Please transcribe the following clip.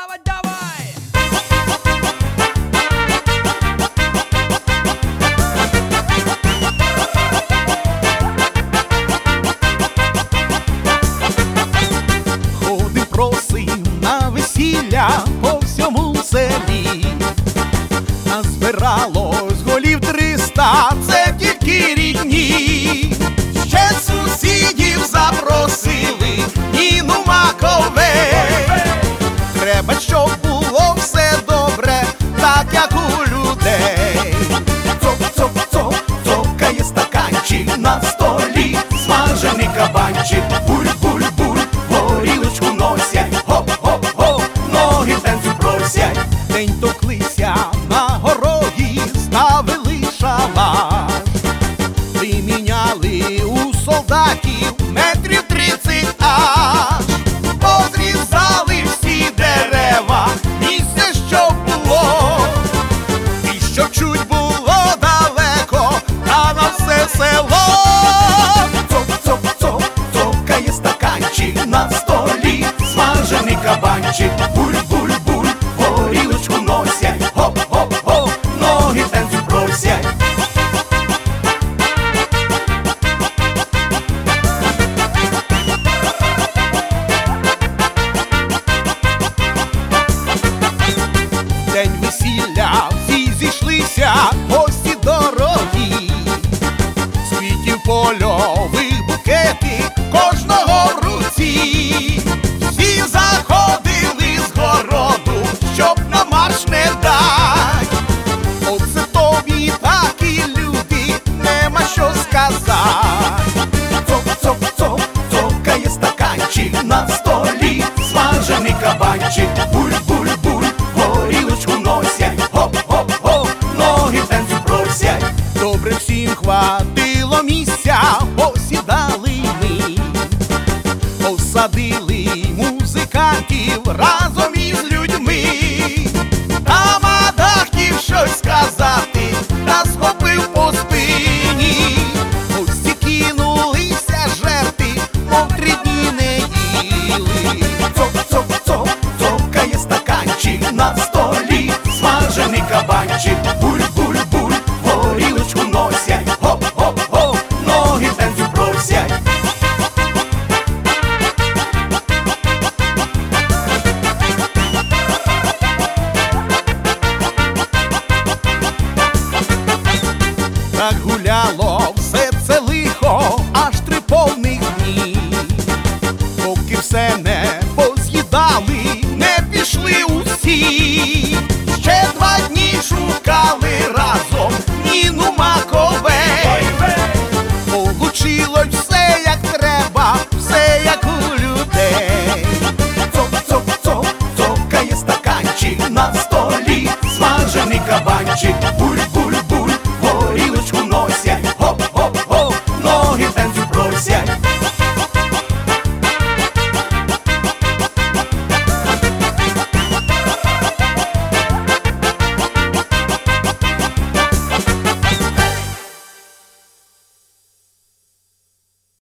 давай, давай! Ходив просив на весілля по всьому селі, назбиралось голів 300, це тільки рідні. Ще сусідів запросили Ніну Маковей. Треба, щоб було все добре, так як у людей. Цоп-цоп-цоп, цокає стаканчик на столі, смажений кабанчик. Буль-буль-буль, горілочку носять, хоп-хоп-хоп, ноги танцю просять. День токлися на городі, ставили шалаш, виміняли у солдатів метрів 30 аж. Позрізали всі дерева, місце, що було, і що чуть було далеко, та на все село. Цоп-цоп-цоп, цокає стаканчик на столі, смажений кабанчик. Буль-буль-буль, горілочку носять, хоп-хоп-хоп, ноги танцю просять. День весілля, всі зійшлися, гості дорогі, світів польових букети кожного в руці. Всі заходили з городу, щоб на марш не дать. Оце тобі такі люди, нема що сказать. Цоп-цоп-цоп, цокає стаканчик на столі, смажений кабанчик. Буль-буль-буль, горілочку носять, хоп-хоп-хоп, ноги танцю просять. Добре всім хватило місця, посідали ми, посадили музикантів разом із людьми. Тамада хотів щось сказати, та схопив по спині. Усі кинулися жерти, мов 3 дні не їли. Цоп-цоп-цоп, цокає стаканчик на столі, смажений кабанчик. Буль-буль-буль, горілочку носять, хоп-хоп-хоп, ноги танцю просять. Так гуляло все це лихо, аж 3 повних дні, поки все не поз'їдали, не пішли усі. Ще 2 дні шукали разом Ніну Маковей. Получилось все як треба, все як у людей. Цоп-цоп-цоп, цокає стаканчик на столі, смажений кабанчик. Буль